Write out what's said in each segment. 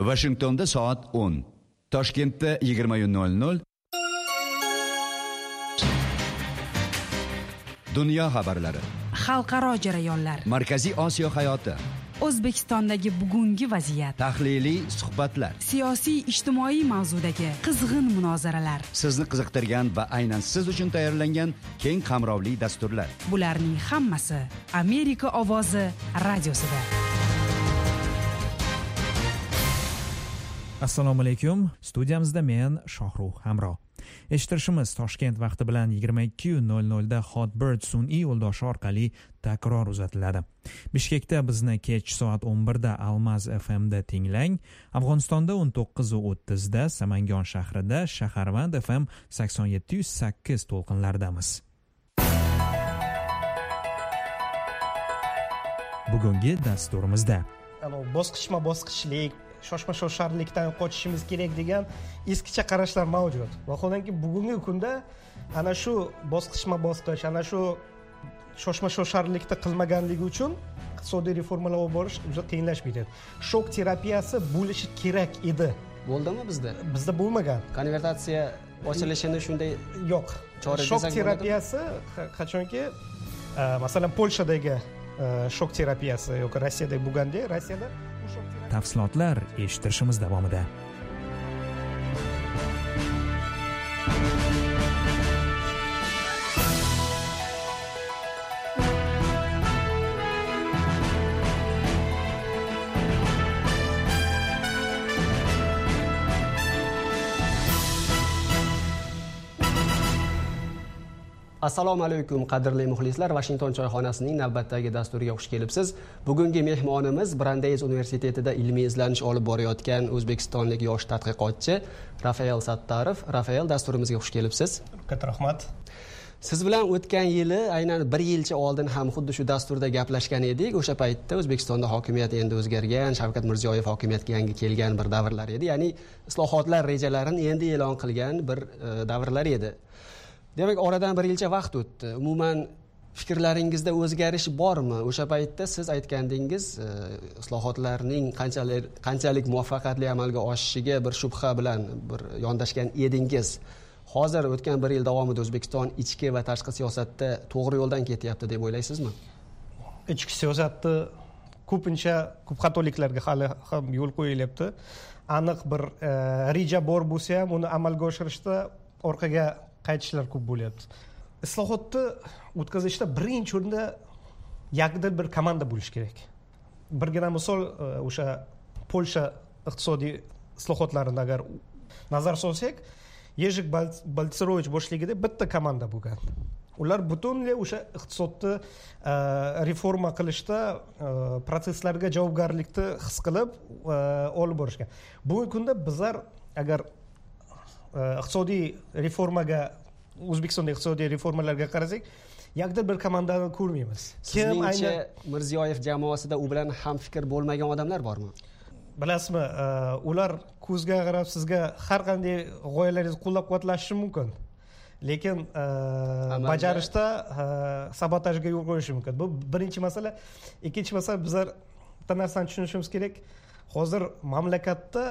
Washingtonda soat 10. Toshkentda 20:00. Dunyo xabarlari. Xalqaro jarayonlar. Markaziy Osiyo hayoti. O'zbekistondagi bugungi vaziyat. Tahliliy suhbatlar. Siyosiy ijtimoiy mavzudagi qizg'in munozaralar. Sizni qiziqtirgan va aynan siz uchun tayyorlangan keng qamrovli dasturlar. Bularning hammasi Amerika ovozi radiosida. Assalomu alaykum. Studiyamizda men Shohruh Hamro. Eshittirishimiz Toshkent vaqti bilan 22:00 da Hotbird sun'iy yo'ldoshi orqali takror uzatiladi. Bishkekda bizni kech soat 11 da Almaz FM da tinglang. Afg'onistonda 19:30 da Samangon shahrida Shaharvand FM 87.8 to'lqinlaridamiz. Bugungi dasturimizda bosqichma-bosqichlik shoshma-shosharlikdan qochishimiz kerak degan eskicha qarashlar mavjud. Vaholanki bugungi kunda ana shu bosqichma-bosqich, ana shu shoshma-shosharlikda qilmaganligi uchun iqtisodiy reformalar olib borish juda qiyinlashib ketadi. Shok terapiyasi bo'lishi kerak edi. Bo'ldimi bizda? Bizda bo'lmagan. Konvertatsiya ochilishini shunday yo'q. Shok terapiyasi qachonki masalan Polshadagi shok terapiyasi yoki Rossiyada bo'lganda, Rossiyada tafsilotlar eshittirishimiz davomida. Assalomu alaykum qadrli muxlislar. Washington choyxonasining navbatdagi dasturiga xush kelibsiz. Bugungi mehmonimiz Brandeis universitetida ilmiy izlanish olib borayotgan o'zbekistonlik yosh tadqiqotchi Rafael Sattarov. Rafael, dasturimizga xush kelibsiz. Katta rahmat. Siz bilan o'tgan yili aynan 1 yilcha oldin ham xuddi shu dasturda gaplashgan edik. O'sha paytda O'zbekistonda hokimiyat endi o'zgargan, Shavkat Mirziyoyev hokimiyatga yangi kelgan bir davrlar edi. Ya'ni islohotlar rejalarini endi e'lon qilgan bir davrlar edi. Demak, oradan 1 yilcha vaqt o'tdi. Umuman fikrlaringizda o'zgarish bormi? O'sha paytda siz aytgandingiz, islohotlarning qanchalik muvaffaqiyatli amalga oshishiga bir shubha bilan bir yondashgan edingiz. Hozir o'tgan 1 yil davomida O'zbekiston ichki va tashqi siyosatda to'g'ri yo'ldan ketyapti deb o'ylaysizmi? Ichki siyosatda ko'p xatoliklarga hali ham yo'l qo'yilyapti. Aniq bir reja bor bo'lsa ham uni amalga oshirishda orqaga qaytishlar ko'p bo'lyapti. Islohotni o'tkazishda birinchi o'rinda yaqdil bir komanda bo'lish kerak. Birgina misol o'sha Polsha iqtisodiy islohotlarini agar nazar solsak, Yezhik Baltsirovich boshligida bitta komanda bo'lgan. Ular butunlay o'sha iqtisodni reforma qilishda proseslarga javobgarlikni his qilib olib borishgan. Bugungi kunda bizlar agar iqtisodiy reformaga, O'zbekistonda iqtisodiy reformalarga qarasak, yaqdil bir komandani ko'rmaymiz. Sizningcha Mirziyoyev jamoasida u bilan ham fikr bo'lmagan odamlar bormi? Bilasizmi, ular ko'zga qarab sizga har qanday g'oyalaringizni qo'llab-quvvatlashi mumkin. Lekin bajarishda sabotajga yo'l qo'yishi mumkin. Bu birinchi masala. Ikkinchi masala, bizlar bitta narsani tushunishimiz kerak. Hozir mamlakatda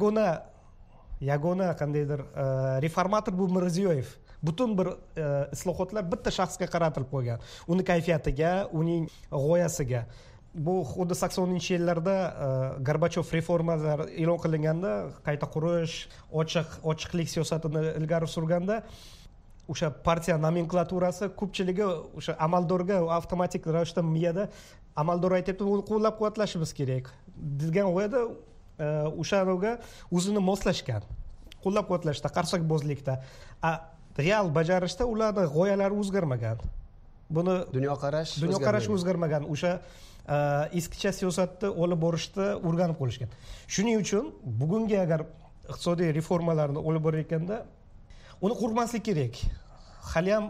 yagona qandaydir reformator bu Mirziyoyev. Butun bir islohotlar bitta shaxsga qaratilib qo'ygan. Uni kayfiyatiga, uning g'oyasiga. Bu xuddi 80-yillarda Gorbachov reformalar e'lon qilinganda, qayta qurish, ochiqlik siyosatini ilgari surganda, o'sha partiya nomenklaturasi ko'pchiligi o'sha amaldorga avtomatik ravishda miyada amaldor aytibdi, uni qo'llab-quvvatlashimiz kerak degan g'oyada o'shanga o'zini moslashgan. Qo'llab-quvvatlashda, qarsakbozlikda, real bajarishda ularning g'oyalari o'zgarmagan. Buni dunyoqarash o'zgarmagan. O'sha eskicha siyosatni olib borishda o'rganib qolishgan. Shuning uchun bugungi agar iqtisodiy reformalarni olib borayotganda uni qo'rqmaslik kerak. Hali ham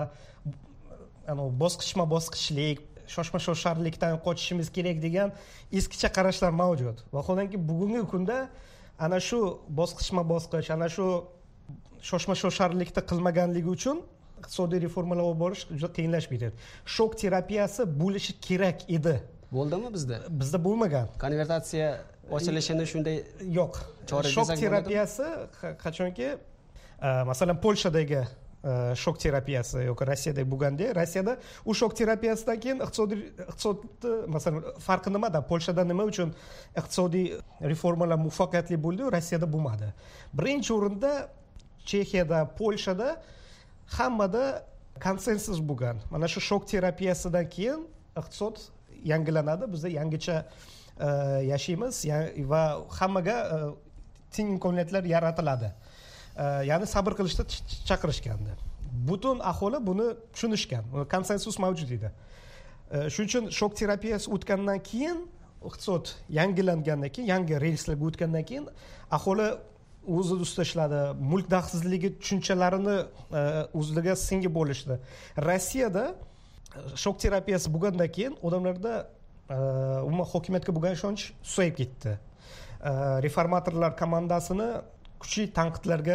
bosqichma-bosqichlik, shoshma-shosharlikdan qochishimiz kerak degan eskicha qarashlar mavjud. Vaholanki bugungi kunda ana shu bosqichma-bosqich, ana shu shoshma-shosharlikda qilmaganligi uchun iqtisodiy reformalar olib borish juda qiyinlashib ketadi. Shok terapiyasi bo'lishi kerak edi. Bo'ldimi bizda? Bizda bo'lmagan. Konvertatsiya ochilishini shunday yo'q. Shok terapiyasi qachonki masalan Polshadagi shok terapiyasi yoki Rossiyada bo'lganda, Rossiyada u shok terapiyasidan keyin iqtisodni masalan farqi nimada? Polshada nima uchun iqtisodiy reformalar muvaffaqiyatli bo'ldi, Rossiyada bo'lmadi? Birinchi o'rinda Chexiyada, Polshada hammada konsensus bo'lgan. Mana shu shok terapiyasidan keyin iqtisod yangilanadi, bizda yangicha yashaymiz va hammaga teng imkoniyatlar yaratiladi. Ya'ni sabr qilishda chaqirishgandi. Butun aholi buni tushunishgan. Konsensus mavjud edi. Shuning uchun shok terapiyasi o'tgandan keyin, iqtisod yangilangandan keyin, yangi relslarga o'tgandan keyin aholi o'z ustida ishladi, mulk daxlsizligi tushunchalarini o'zlariga singib bo'lishdi. Rossiyada shok terapiyasi bo'lgandan keyin odamlarda umuman hokimiyatga bo'lgan ishonch susayib ketdi. Reformatorlar komandasini kuchli tanqidlarga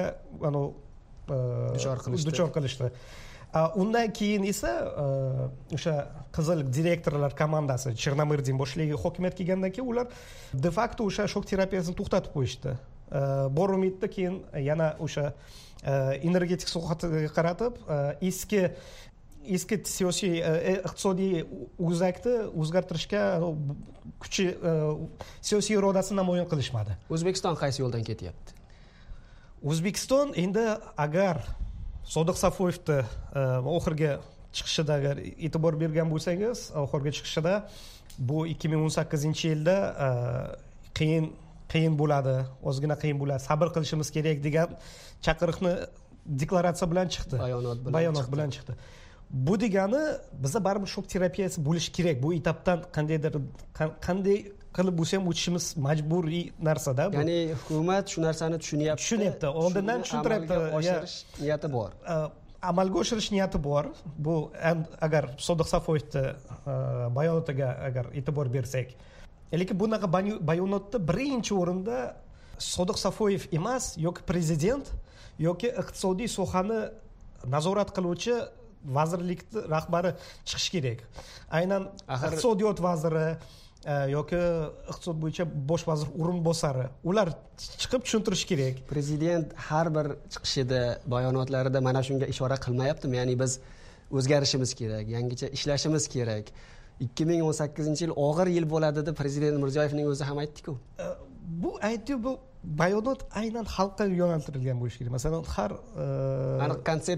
duchor qilishdi. Undan keyin esa o'sha qizil direktorlar komandasi Chernomyrdin boshligi hokimiyatga kelgandan keyin ular de facto o'sha shok terapiyasini to'xtatib qo'yishdi. Bor umidda keyin yana o'sha energetik sohaga qaratib eski siyosiy iqtisodiy o'zakni o'zgartirishga kuchi siyosiy irodasini namoyon qilishmadi. O'zbekiston qaysi yo'ldan ketyapti? O'zbekiston endi agar Sodiq Safoyevni oxirgi chiqishida agar e'tibor bergan bo'lsangiz, oxirgi chiqishida bu 2018-yilda qiyin bo'ladi, ozgina qiyin bo'ladi, sabr qilishimiz kerak degan chaqiriqni deklaratsiya bilan chiqdi, bayonot bilan chiqdi. Bu degani bizda baribir shok terapiyasi bo'lishi kerak. Bu etapdan qanday qilib bo'lsa ham o'tishimiz majburiy narsa-da bu. Ya'ni hukumat shu narsani tushunyapti. Oldindan tushuntiryapti. Oshirish niyati bor. Amalga oshirish niyati bor. Bu agar Sodiq Safoyevni bayonotiga agar e'tibor bersak, lekin bunaqa bayonotda birinchi o'rinda Sodiq Safoyev emas, yoki prezident yoki iqtisodiy sohani nazorat qiluvchi vazirlikni rahbari chiqish kerak. Aynan iqtisodiyot vaziri yoki iqtisod bo'yicha bosh vazir o'rinbosari ular chiqib tushuntirish kerak. Prezident har bir chiqishida, bayonotlarida mana shunga ishora qilmayaptimi? Ya'ni biz o'zgarishimiz kerak, yangicha ishlashimiz kerak. 2018-yil og'ir yil bo'ladi deb Prezident Mirziyoyevning o'zi ham aytdi-ku. Bu bayonot aynan xalqqa yo'naltirilgan bo'lishi kerak. Masalan, har aniq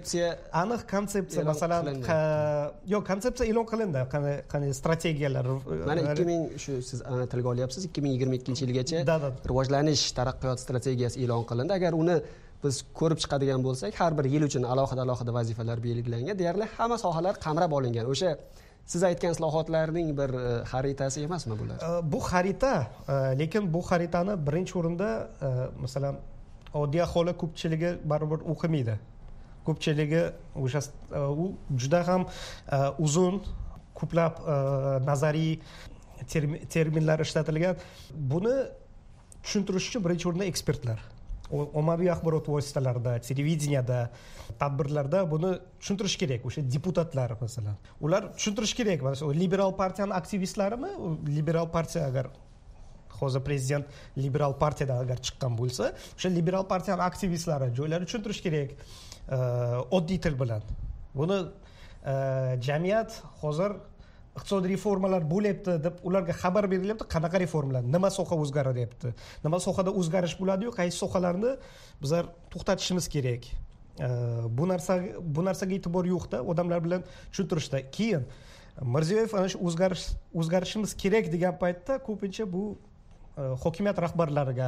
konsepsiya masalan konsepsiya e'lon qilindi, qanday strategiyalar. Mana 2000 shu siz ana tilga olyapsiz, 2022-yilgacha rivojlanish taraqqiyot strategiyasi e'lon qilindi. Agar uni biz ko'rib chiqadigan bo'lsak, har bir yil uchun alohida vazifalar belgilangan, deyarli hamma sohalar qamrab olingan. O'sha siz aytgan islohotlarning bir xaritasi emasmi bular? Bu xarita, lekin bu xaritani birinchi o'rinda masalan oddiy aholi ko'pchiligi baribir o'qimaydi. Ko'pchiligi o'sha u juda ham uzun, ko'plab nazariy terminlar ishlatilgan. Buni tushuntirish uchun birinchi o'rinda ekspertlar, ommaviy axborot vositalarida, televideniyada, tadbirlarda buni tushuntirish kerak. O'sha deputatlar masalan, ular tushuntirish kerak. Masalan, liberal partiyaning aktivistlarimi, liberal partiya agar hozir prezident liberal partiyadan agar chiqqan bo'lsa, o'sha liberal partiyaning aktivistlari joylari tushuntirish kerak oddiy til bilan. Buni jamiyat hozir iqtisodiy reformalar bo'lyapti deb ularga xabar berilyapti. Qanaqa reformalar, nima soha o'zgaryapti, nima sohada o'zgarish bo'ladi-yu, qaysi sohalarni bizlar to'xtatishimiz kerak. Bu narsaga e'tibor yo'qda, odamlar bilan tushuntirishda. Keyin Mirziyoyev ana shu o'zgarishimiz kerak degan paytda ko'pincha bu hokimiyat rahbarlariga,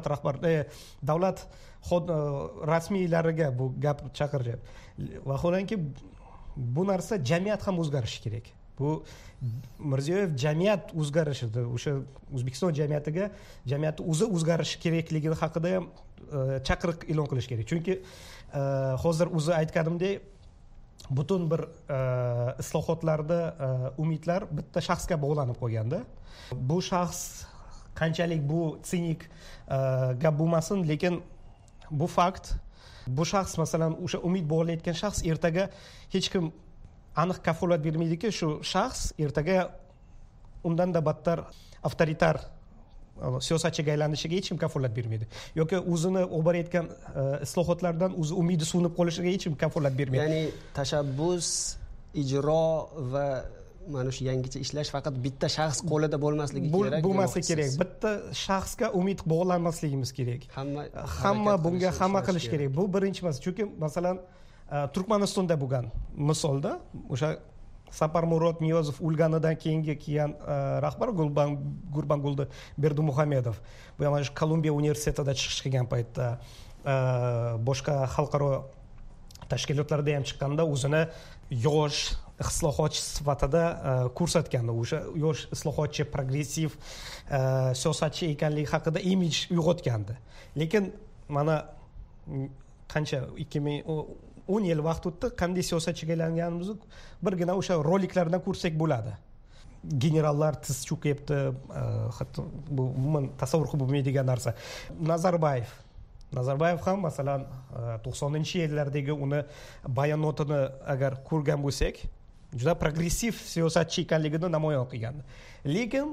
davlat rasmiylariga bu gap chaqiryapti. Vaholanki bu narsa jamiyat ham o'zgarishi kerak. Bu Mirziyoyev jamiyat o'zgarishidir. O'sha O'zbekiston jamiyati o'zi o'zgarishi kerakligi haqida ham chaqiriq e'lon qilish kerak. Chunki hozir o'zi aytganimdek, butun bir islohotlarda umidlar bitta shaxsga bog'lanib qolganda. Bu shaxs qanchalik bu sinik gap bo'lmasin, lekin bu fakt, bu shaxs masalan o'sha umid bog'layotgan shaxs ertaga hech kim aniq kafolat bermaydiki, shu shaxs ertaga undan da battar avtoritar siyosatchiga aylanishiga hech kim kafolat bermaydi yoki o'zini olib borayotgan islohotlardan o'zi umidi so'nib qolishiga hech kim kafolat bermaydi. Ya'ni tashabbus, ijro va mana shu yangicha ishlash faqat bitta shaxs qo'lida bo'lmasligi kerak. Bo'lmasligi kerak. Bitta shaxsga umid bog'lanmasligimiz kerak. Hamma bunga hamma qilish kerak. Bu birinchi masala. Chunki masalan Turkmanistonda bo'lgan misolda o'sha Saparmurod Niyozov o'lganidan keyingi kelgan rahbar Gurbanguli Berdimuhamedov bu ham shu Kolumbiya universitetida chiqish qilgan paytda boshqa xalqaro tashkilotlarda ham chiqqanda o'zini yosh islohotchi sifatida ko'rsatgandi. O'sha yosh islohotchi, progressiv siyosatchi ekanligi haqida imij uyg'otgandi. Lekin mana qancha 2010 yil vaqt o'tdi, qanday siyosatchiga aylanganimizni birgina o'sha roliklardan ko'rsak bo'ladi. Generallar tiz cho'kayapti, hatto bu umuman tasavvur qilib bo'lmaydigan narsa. Nazarbayev ham masalan 90-yillardagi uni bayonotini agar ko'rgan bo'lsak, juda progressiv siyosatchi ekanligini namoyon qilgandi. Lekin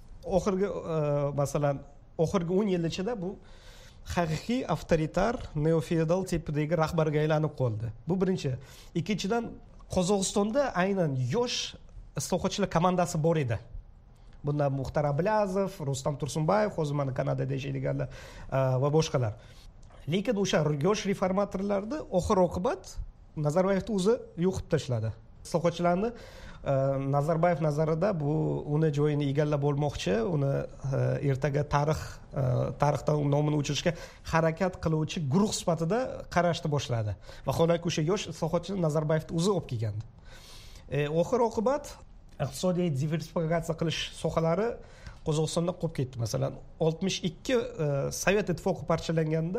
oxirgi 10 yil ichida bu haqiqiy avtoritar, neofeodal tipidagi rahbarga aylanib qoldi. Bu birinchi. Ikkinchidan, Qozog'istonda aynan yosh islohotchilar komandasi bor edi. Bunda Muxtar Ablazov, Rustam Tursunbayev, hozir mana Kanadada yashaydiganlar va boshqalar. Lekin o'sha yosh reformatorlarni oxir-oqibat Nazarbayevni o'zi yo'qib tashladi. Islohotchilarni Nazarbayev nazarida bu uni joyini egallab olmoqchi, uni ertaga tarixdan nomini o'chirishga harakat qiluvchi guruh sifatida qarashni boshladi. Vaholanki o'sha yosh islohotchilar Nazarbayevni o'zi olib kelgandi. Oxir-oqibat iqtisodiy diversifikatsiya qilish sohalari Qozog'istonda qolib ketdi. Masalan, 62 Sovet ittifoqi parchalanganda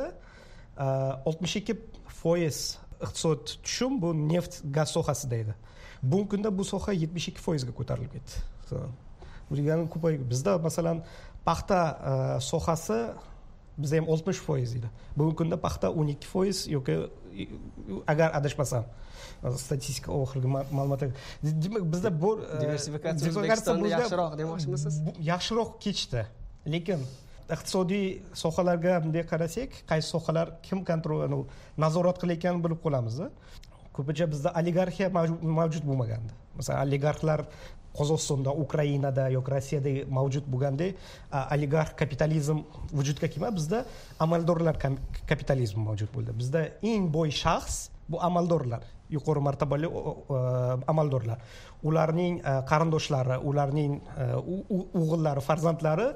62% iqtisod tushum bu neft, gaz sohasida edi. Bugungi kunda bu soha 72% ga ko'tarilib ketdi. Bu degani ko'payib. Bizda masalan paxta sohasi bizda ham 60% edi. Bugungi kunda paxta 12% yoki agar adashmasam statistika oxirgi ma'lumotlar. Demak bizda bu diversifikatsiya O'zbekistonda yaxshiroq demoqchimisiz? Yaxshiroq kechdi. Lekin iqtisodiy sohalarga bunday qarasak, qaysi sohalar kim kontrolini nazorat qilayotganini bilib qolamiz. Ko'pincha bizda oligarxiya mavjud bo'lmagandi. Masalan, oligarxlar Qozog'istonda, Ukrainada yoki Rossiyada mavjud bo'lganda oligarx kapitalizm vujudga kelmadi. Bizda amaldorlar kapitalizmi mavjud bo'ldi. Bizda eng boy shaxs bu amaldorlar, yuqori martabali amaldorlar. Ularning qarindoshlari, ularning o'g'illari, farzandlari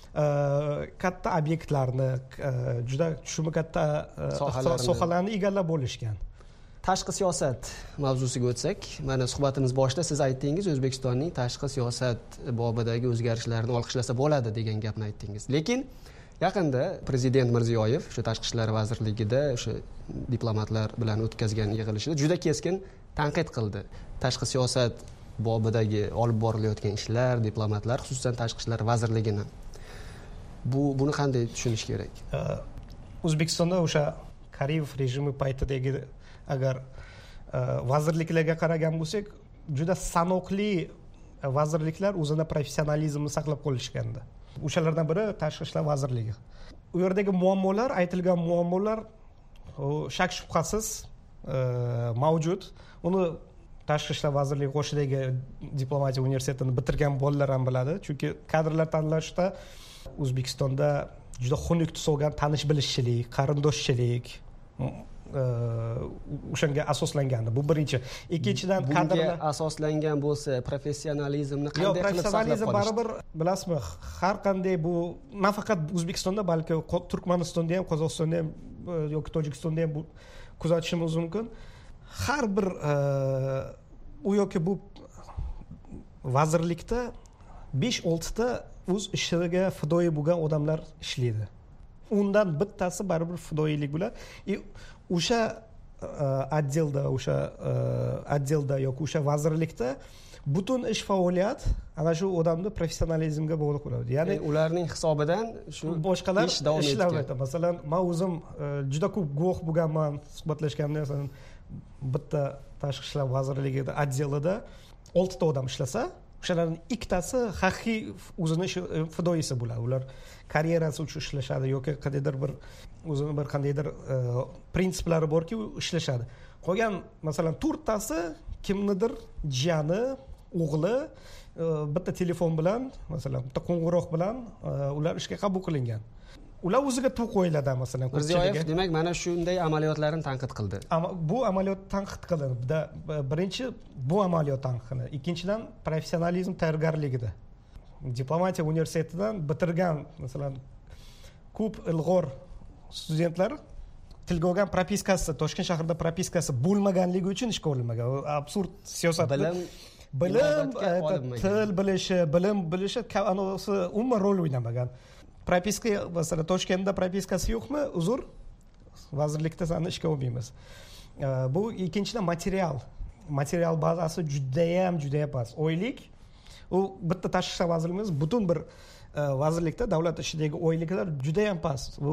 katta obyektlarni, juda tushumi katta sohalarni egallab olishgan. Tashqi siyosat mavzusiga o'tsak, mana suhbatimiz boshida siz aytdingiz, O'zbekistonning tashqi siyosat bobidagi o'zgarishlarni olqishlasa bo'ladi degan gapni aytdingiz. Lekin yaqinda prezident Mirziyoyev o'sha Tashqi ishlar vazirligida o'sha diplomatlar bilan o'tkazgan yig'ilishida juda keskin tanqid qildi. Tashqi siyosat bobidagi olib borilayotgan ishlar, diplomatlar, xususan Tashqi ishlar vazirligini. Buni qanday tushunish kerak? O'zbekistonda o'sha Karimov rejimi paytidagi agar vazirliklarga qaragan bo'lsak, juda sanoqli vazirliklar o'zini professionalizmini saqlab qolishgandi. O'shalardan biri Tashqi ishlar vazirligi. U yerdagi muammolar, aytilgan muammolar shak shubhasiz mavjud. Uni Tashqi ishlar vazirligi qoshidagi diplomatiya universitetini bitirgan bolalar ham biladi. Chunki kadrlar tanlashda O'zbekistonda juda xunuk tus olgan tanish-bilishchilik, qarindoshchilik o'shanga asoslangandi. Bu birinchi. Ikkinchidan kadrlar asoslangan bo'lsa, professionalizmni qanday qilib saqlab qolish? Professionalizm baribir bilasizmi, har qanday bu nafaqat O'zbekistonda, balki Turkmanistonda ham, Qozog'istonda ham yoki Tojikistonda ham bu kuzatishimiz mumkin. Har bir u yoki bu vazirlikda 5-6 ta o'z ishiga fidoyi bo'lgan odamlar ishlaydi. Undan bittasi baribir fidoyilik bo'ladi. O'sha отделda yoki o'sha vazirlikda butun ish faoliyat ana shu odamning professionalizmga bog'liq bo'ladi. Ya'ni ularning hisobidan shu boshqalar ish davom etadi. Masalan, men o'zim juda ko'p guvoh bo'lganman, suhbatlashganman. Masalan, bitta Tashqi ishlar vazirligida отделida 6 ta odam ishlasa, o'shalarning ikkitasi haqiqiy o'zini fidoyisi bo'ladi. Ular karyerasi uchun ishlashadi yoki qandaydir bir o'zini bir qandaydir prinsiplari borki ishlashadi. Qolgan masalan to'rttasi kimnidir jiyani, o'g'li bitta telefon bilan, masalan bitta qo'ng'iroq bilan ular ishga qabul qilingan. Ular o'ziga tuq qo'yiladi masalan. Mirziyoyev demak mana shunday amaliyotlarni tanqid qildi. Bu amaliyot tanqid qilindi. Birinchi bu amaliyot tanqidi. Ikkinchidan professionalizm tayyorgarligida. Diplomatiya universitetidan bitirgan masalan ko'p ilg'or studentlar tilga olgan propiskasi, Toshkent shahrida propiskasi bo'lmaganligi uchun ishga olinmagan. Absurd siyosat. Bilim, til bilishi, bilim bilishi anosi umuman rol o'ynamagan. Propiska masalan Toshkentda propiskasi yo'qmi? Uzr, vazirlikda seni ishga olmaymiz. Bu ikkinchidan material bazasi judayam past. Oylik u bitta tashqi ishlar vazirligimiz butun bir vazirlikda davlat ishidagi oyliklar judayam past. Bu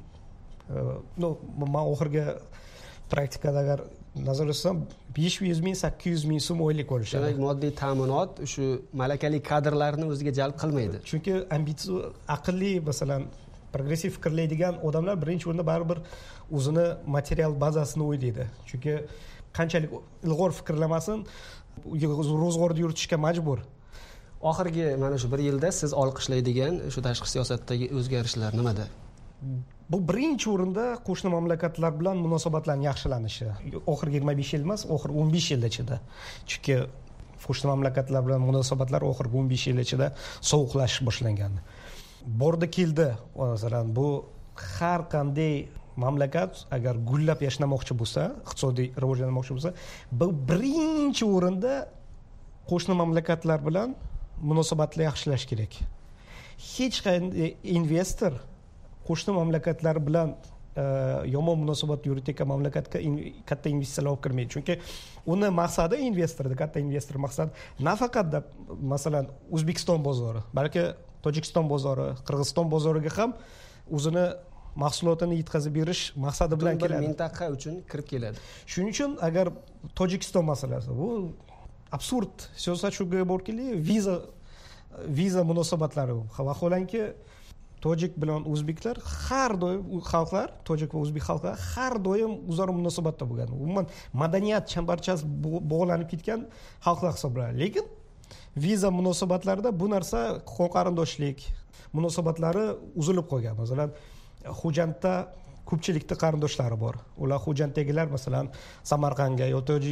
men oxirgi praktikada agar nazar etsam 500 ming 800 ming so'm oylik olishadi. Demak, moddiy ta'minot shu malakali kadrlarni o'ziga jalb qilmaydi. Chunki ambitsiya, aqlli, masalan, progressiv fikrlaydigan odamlar birinchi o'rinda baribir o'zini material bazasini o'ylaydi. Chunki qanchalik ilg'or fikrlamasin, ro'zg'orni yuritishga majbur. Oxirgi mana shu 1 yilda siz olqishlaydigan shu tashqi siyosatdagi o'zgarishlar nimada? Bu birinchi o'rinda qo'shni mamlakatlar bilan munosabatlarning yaxshilanishi. Oxirgi 25 yil emas, oxirgi 15 yil ichida. Chunki qo'shni mamlakatlar bilan munosabatlar oxirgi 15 yil ichida sovuqlashish boshlangan. Bordi keldi, masalan, bu har qanday mamlakat agar gullab yashnamoqchi bo'lsa, iqtisodiy rivojlanmoqchi bo'lsa, bu birinchi o'rinda qo'shni mamlakatlar bilan munosabatni yaxshilash kerak. Hech qanday investor qo'shni mamlakatlar bilan yomon munosabat yuritayotgan mamlakatga katta investitsiyalar olib kirmaydi. Chunki uni maqsadi investorda, katta investor maqsadi nafaqat masalan O'zbekiston bozori, balki Tojikiston bozori, Qirg'iziston bozoriga ham o'zini mahsulotini yetkazib berish maqsadi bilan keladi. Bir mintaqa uchun kirib keladi. Shuning uchun agar Tojikiston masalasi bu absurd siyosat shunga borki, viza munosabatlari vaholanki tojik bilan o'zbeklar har doim xalqlar, tojik va o'zbek xalqlar har doim o'zaro munosabatda bo'lgan. Umuman madaniyat chambarchasi bog'lanib ketgan xalqlar hisoblanadi. Lekin viza munosabatlarida bu narsa qarindoshlik munosabatlari uzilib qolgan. Masalan, Xo'jandda ko'pchilikda qarindoshlari bor. Ular Xo'janddagilar masalan Samarqandga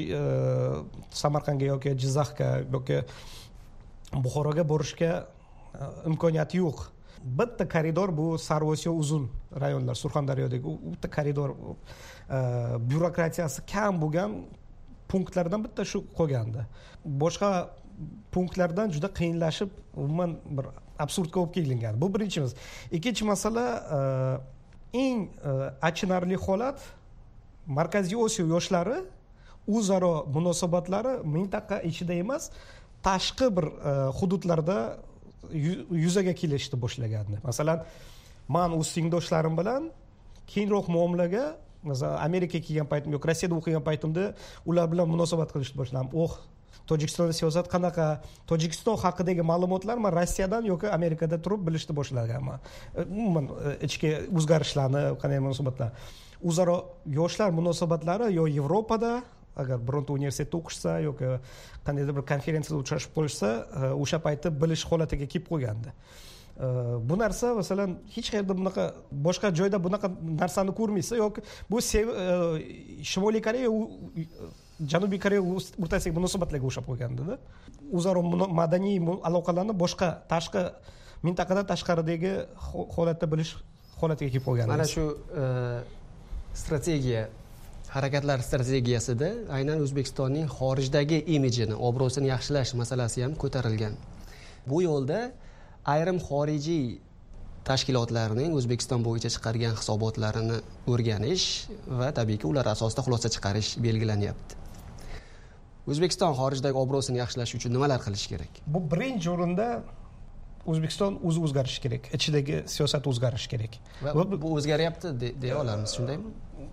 yoki Jizzaxga yoki Buxoroga borishga imkoniyati yo'q. Bitta koridor bu Sarvosiyo uzun rayonlar, Surxondaryodagi bitta koridor byurokratiyasi kam bo'lgan punktlardan bitta shu qolgandi. Boshqa punktlardan juda qiyinlashib, umuman bir absurdga olib kelingan. Bu birinchimiz. Ikkinchi masala, eng achinarli holat Markaziy Osiyo yoshlari o'zaro munosabatlari mintaqa ichida emas, tashqi bir hududlarda yuzaga kelishni boshlagandi. Masalan, men o'z tengdoshlarim bilan keyinroq muomalaga, masalan, Amerikaga kelgan paytim yoki Rossiyada o'qigan paytimda ular bilan munosabat qilishni boshladim. Tojikistonda siyosat qanaqa, Tojikiston haqidagi ma'lumotlar men Rossiyadan yoki Amerikada turib bilishni boshlaganman. Umuman ichki o'zgarishlarni, qanday munosabatlar. O'zaro yoshlar munosabatlari yo Yevropada agar bironta universitetda o'qishsa yoki qandaydir bir konferensiyada uchrashib qolishsa, o'sha paytda bilish holatiga kelib qo'ygandi. Bu narsa masalan hech qayerda bunaqa boshqa joyda bunaqa narsani ko'rmaysiz yoki bu Shimoliy Koreya Janubiy Koreya o'rtasidagi munosabatlarga o'xshab qo'ygandi-da. O'zaro madaniy aloqalarni boshqa tashqi mintaqadan tashqaridagi holatda bilish holatiga kelib qo'ygan. Mana shu strategiya, harakatlar strategiyasida aynan O'zbekistonning xorijdagi imijini, obro'sini yaxshilash masalasi ham ko'tarilgan. Bu yo'lda ayrim xorijiy tashkilotlarning O'zbekiston bo'yicha chiqargan hisobotlarini o'rganish va tabiiyki ular asosida xulosa chiqarish belgilanyapti. O'zbekiston xorijdagi obro'sini yaxshilash uchun nimalar qilish kerak? Bu birinchi o'rinda O'zbekiston o'zi o'zgarishi kerak, ichidagi siyosat o'zgarishi kerak. Va bu o'zgaryapti deya olamiz, shundaymi?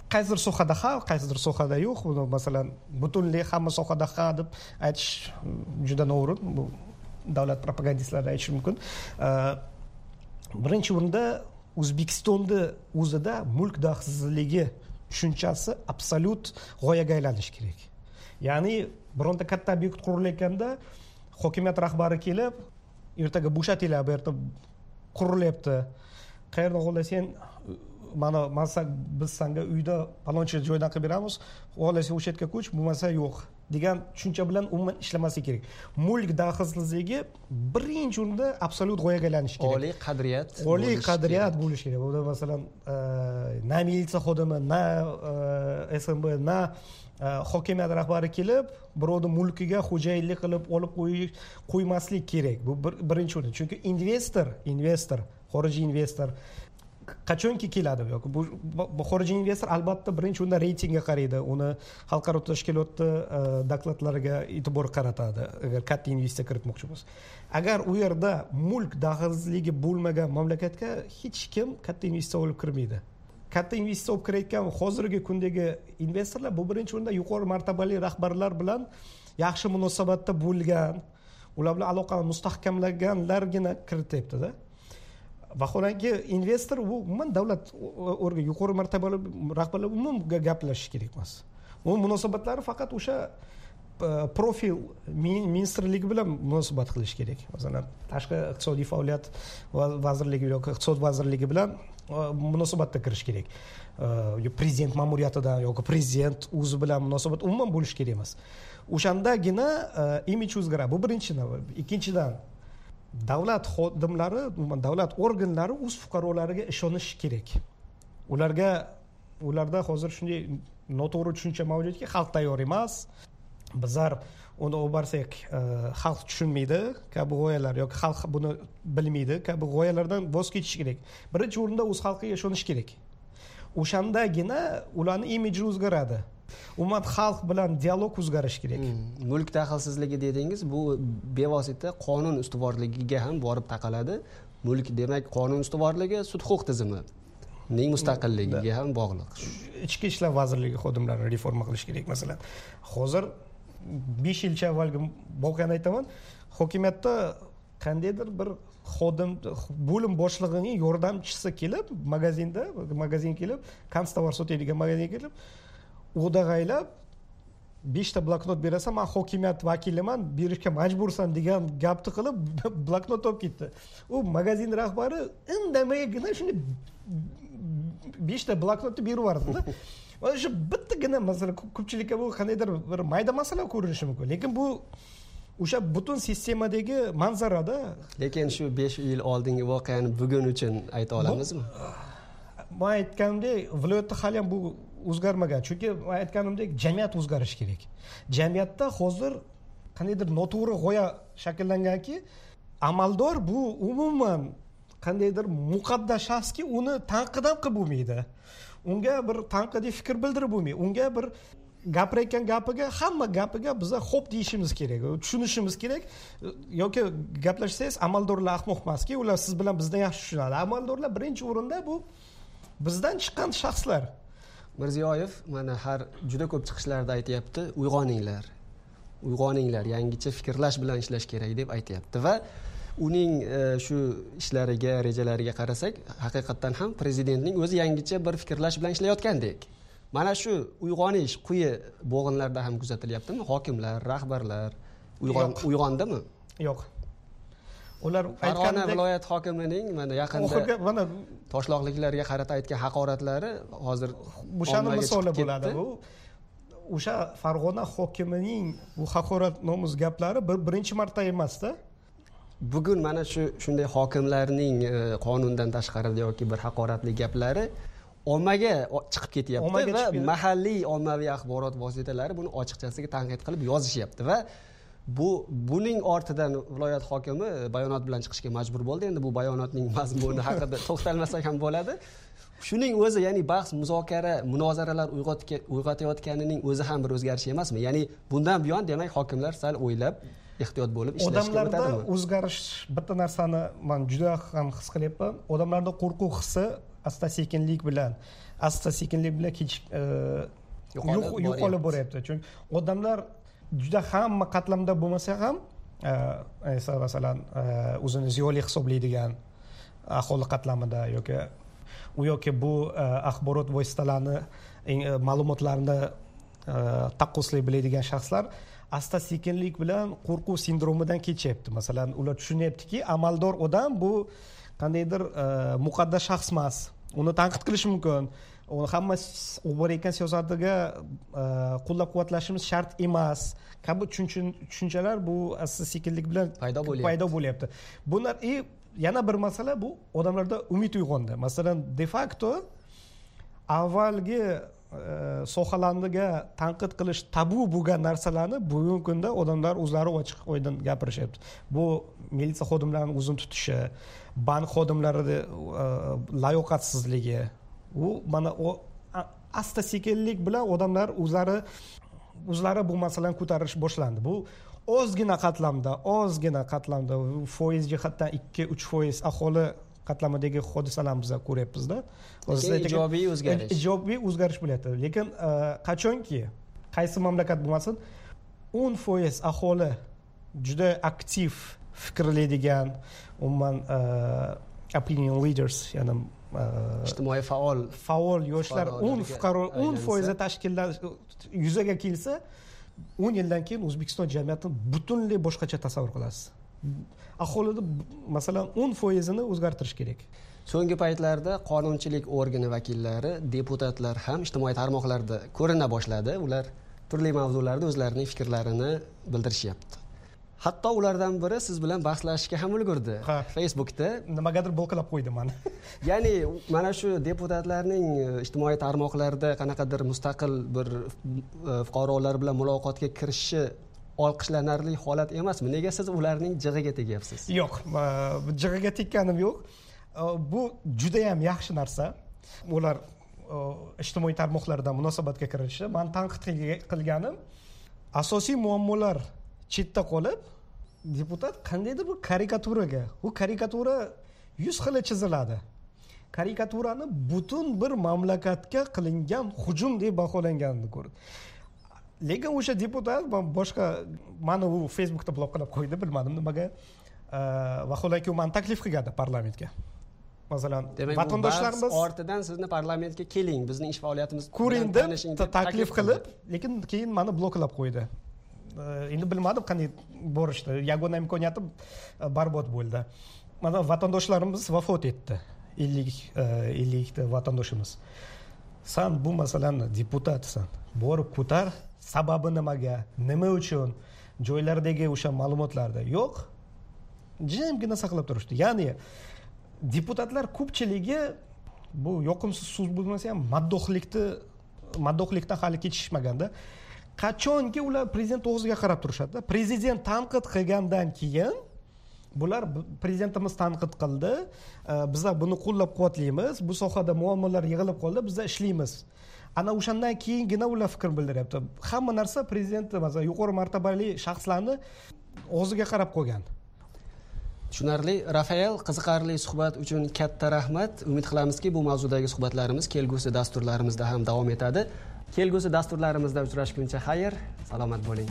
qaysidir sohada ha, qaysidir sohada yo'q. Buni masalan butunlay hamma sohada ha deb aytish juda noo'rin. Bu davlat propagandistlari aytishi mumkin. Birinchi o'rinda O'zbekistonda o'zida mulk daxlsizligi tushunchasi absolyut g'oyaga aylanishi kerak. Ya'ni bironta katta obyekt qurilayotganda hokimiyat rahbari kelib, ertaga bo'shatinglar, bu yerda qurilyapti. Qayerdan xohlasang, mana biz senga uyda palonchi joydan qilib beramiz, xohlasang o'sha yerga ko'ch, bo'lmasa yo'q degan tushuncha bilan umuman ishlamasligi kerak. Mulk daxlsizligi birinchi o'rinda absolyut g'oyaga aylanishi kerak. Oliy qadriyat bo'lishi kerak. Bunda masalan, na militsiya xodimi, na SMB, na hokimiyat rahbari kelib, birovning mulkiga xo'jayinlik qilib olib qo'ymaslik kerak. Bu birinchi o'rinda. Chunki investor, xorijiy investor qachonki keladi yoki bu xorijiy investor albatta birinchi o'rinda reytingga qaraydi, uni xalqaro tashkilotni dokladlariga e'tibor qaratadi agar katta investitsiya kiritmoqchi bo'lsa. Agar u yerda mulk daxlsizligi bo'lmagan mamlakatga hech kim katta investitsiya olib kirmaydi. Katta investitsiya olib kirayotgan hozirgi kundagi investorlar bu birinchi o'rinda yuqori martabali rahbarlar bilan yaxshi munosabatda bo'lgan, ular bilan aloqani mustahkamlaganlargina kirityapti-da. Vaholanki investor u umuman davlat organ yuqori martabali rahbarlar umuman gaplashish kerak emas. U munosabatlari faqat o'sha profil ministrligi bilan munosabat qilish kerak. Masalan, tashqi iqtisodiy faoliyat vazirligi yoki iqtisod vazirligi bilan munosabatga kirish kerak. Prezident ma'muriyatidan yoki prezident o'zi bilan munosabat umuman bo'lish kerak emas. O'shandagina imij o'zgaradi. Bu birinchidan. Ikkinchidan, davlat xodimlari, umuman davlat organlari o'z fuqarolariga ishonishi kerak. Ularda hozir shunday noto'g'ri tushuncha mavjudki, xalq tayyor emas. Bizlar uni olib borsak, xalq tushunmaydi, kabi g'oyalar yoki xalq buni bilmaydi, kabi g'oyalardan voz kechish kerak. Birinchi o'rinda o'z xalqiga ishonish kerak. O'shandagina ularning imiji o'zgaradi. Umuman xalq bilan dialog o'zgarishi kerak. Mulk daxlsizligi dedingiz, bu bevosita qonun ustuvorligiga ham borib taqaladi. Mulk demak qonun ustuvorligi, sud huquq tizimining mustaqilligiga ham bog'liq. Ichki ishlar vazirligi xodimlarini reforma qilish kerak masalan. Hozir 5 yilcha avvalgi voqeani aytaman. Hokimiyatda qandaydir bir xodim bo'lim boshlig'ining yordamchisi kelib, magazin kelib, konstovar sotadigan magazin kelib, o'dag'aylab 5 ta bloknot berasan, men hokimiyat vakiliman, berishga majbursan degan gapni qilib bloknot olib ketdi. U magazin rahbari indamaygina shuni 5 ta bloknotni berib yubordi-da. Mana shu bittagina masala ko'pchilikka bu qandaydir bir mayda masala ko'rinishi mumkin, lekin bu o'sha butun sistemadagi manzarada. Lekin shu 5 yil oldingi voqeani bugun uchun ayta olamizmi? Men aytganimdek, viloyatda hali ham bu o'zgarmagan. Chunki men aytganimdek, jamiyat o'zgarishi kerak. Jamiyatda hozir qandaydir noto'g'ri g'oya shakllanganki, amaldor bu umuman qandaydir muqaddas shaxski uni tanqid ham qilib bo'lmaydi. Unga bir tanqidiy fikr bildirib bo'lmaydi. Unga bir gapirayotgan gapiga, hamma gapiga biz xo'p deyishimiz kerak, tushunishimiz kerak. Yoki gaplashsangiz, amaldorlar ahmoq emaski, ular siz bilan bizdan yaxshi tushunadi. Amaldorlar birinchi o'rinda bu bizdan chiqqan shaxslar. Mirziyoyev mana juda ko'p chiqishlarda aytayapti, uyg'oninglar, yangicha fikrlash bilan ishlash kerak deb aytayapti va uning shu ishlariga, rejalariga qarasak, haqiqatan ham prezidentning o'zi yangicha bir fikrlash bilan ishlayotgandek. Mana shu uyg'onish quyi bo'g'inlarda ham kuzatilyaptimi? Hokimlar, rahbarlar uyg'ondimi? Yo'q. Ular Farg'ona viloyat hokimining mana yaqinda toshloqliklarga qarata aytgan haqoratlari hozir o'shani misoli bo'ladi. Bu o'sha Farg'ona hokimining bu haqorat nomus gaplari birinchi marta emas-da. Bugun mana shunday hokimlarning qonundan tashqarida yoki bir haqoratli gaplari ommaga chiqib ketyapti va mahalliy ommaviy axborot vositalari buni ochiqchasiga tanqid qilib yozishyapti va buning ortidan viloyat hokimi bayonot bilan chiqishga majbur bo'ldi. Endi bu bayonotning mazmuni haqida to'xtalmasak ham bo'ladi. Shuning o'zi, ya'ni bahs, muzokara, munozaralar uyg'otayotganining o'zi ham bir o'zgarish emasmi? Ya'ni bundan buyon demak hokimlar sal o'ylab, ehtiyot bo'lib ishlashga o'tadimi? Odamlarda o'zgarish bitta narsani men juda ham his qilyapman. Odamlarda qo'rquv hissi asta sekinlik bilan yo'qolib boryapti. Chunki odamlar juda hamma qatlamda bo'lmasa ham masalan o'zini ziyoli hisoblaydigan aholi qatlamida yoki bu axborot vositalarini ma'lumotlarni taqqoslay biladigan shaxslar asta sekinlik bilan qo'rquv sindromidan kechyapti. Masalan, ular tushunyaptiki, amaldor odam bu qandaydir muqaddas shaxs emas. Uni tanqid qilish mumkin. Uni hamma olib borayotgan siyosatiga qo'llab-quvvatlashimiz shart emas. Kabi tushunchalar bu asta sekinlik bilan paydo bo'lyapti. Bular yana bir masala, bu odamlarda umid uyg'ondi. Masalan, de facto avvalgi sohalarga tanqid qilish tabu bo'lgan narsalarni bugungi kunda odamlar o'zlari ochiq oydin gapirishyapti. Bu militsiya xodimlarining o'zini tutishi, bank xodimlarining layoqatsizligi, u mana o asta sekinlik bilan odamlar o'zlari bu masalani ko'tarish boshlandi. Bu ozgina qatlamda foiz jihatdan 2-3% aholi qatlamidagi hodisalarni biz ko'ryapmiz-da. Ijobiy o'zgarish bo'lyapti. Lekin qachonki qaysi mamlakat bo'lmasin 10% aholi juda aktiv fikrlaydigan, umuman opinion leaders, ya'ni ijtimoiy faol yoshlar 10% tashkillash yuzaga kelsa, 10 yildan keyin O'zbekiston jamiyatini butunlay boshqacha tasavvur qilasiz. Aholida masalan 10%ni o'zgartirish kerak. So'nggi paytlarda qonunchilik organi vakillari, deputatlar ham ijtimoiy tarmoqlarda ko'rina boshladi. Ular turli mavzularda o'zlarining fikrlarini bildirishyapti. Hatto ulardan biri siz bilan bahslashishga ham ulgurdi. Facebookda nimagadir bloklab qo'ydi meni. Ya'ni mana shu deputatlarning ijtimoiy tarmoqlarda qanaqadir mustaqil bir fuqarolar bilan muloqotga kirishi olqishlanarli holat emasmi? Nega siz ularning jig'iga tegyapsiz? Yo'q, jig'iga tekkanim yo'q. Bu juda ham yaxshi narsa. Ular ijtimoiy tarmoqlardan munosabatga kirishi. Men tanqid qilganim asosiy muammolar chetda qolib, deputat qandaydir bir karikaturaga, u karikatura 100 xil chiziladi. Karikaturani butun bir mamlakatga qilingan hujum deb baholanganini ko'rdim. Lekin o'sha deputat boshqa meni u Facebookda bloklab qo'ydi, bilmadim nimaga. Vaholanki u meni taklif qilgandi parlamentga. Masalan, vatandoshlarimiz ortidan sizni parlamentga keling, bizning ish faoliyatimizni ko'ring deb taklif qilib, lekin keyin meni bloklab qo'ydi. Endi bilmadim qanday borishdi. Yagona imkoniyatim barbod bo'ldi. Mana vatandoshlarimiz vafot etdi. 50 ta vatandoshimiz. Sen bu masalani deputatsan. Borib ko'tar, sababi nimaga, nima uchun, joylardagi o'sha ma'lumotlarda yo'q. Jimgina saqlab turishdi. Ya'ni deputatlar ko'pchiligi bu yoqimsiz so'z bo'lmasa ham maddohlikdan hali kechishmaganda, qachonki ular prezident o'g'ziga qarab turishadi. Prezident tanqid qilgandan keyin bular prezidentimiz tanqid qildi, bizlar buni qo'llab-quvvatlaymiz, bu sohada muammolar yig'ilib qoldi, bizlar ishlaymiz. Ana o'shandan keyingina ular fikr bildiryapti. Hamma narsa prezident, masalan, yuqori martabali shaxslarni o'g'ziga qarab qo'ygan. Tushunarli. Rafael, qiziqarli suhbat uchun katta rahmat. Umid qilamizki, bu mavzudagi suhbatlarimiz kelgusi dasturlarimizda ham davom etadi. Kelgusi dasturlarimizda uchrashguncha xayr, salomat bo'ling.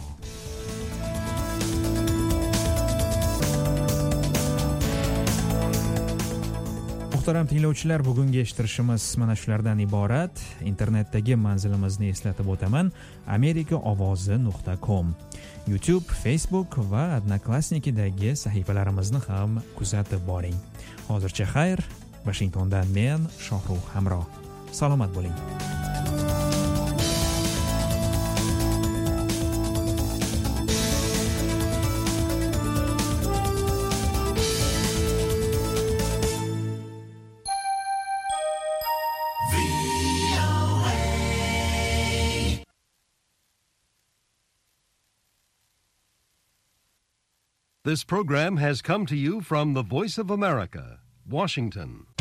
Muhtaram tinglovchilar, bugungi eshittirishimiz mana shulardan iborat. Internetdagi manzilimizni eslatib o'taman: amerikaovozi.com. YouTube, Facebook va Odnoklassnikidagi sahifalarimizni ham kuzatib boring. Hozircha xayr, Washingtondan men Shohruh Hamro. Salomat bo'ling. This program has come to you from the Voice of America, Washington.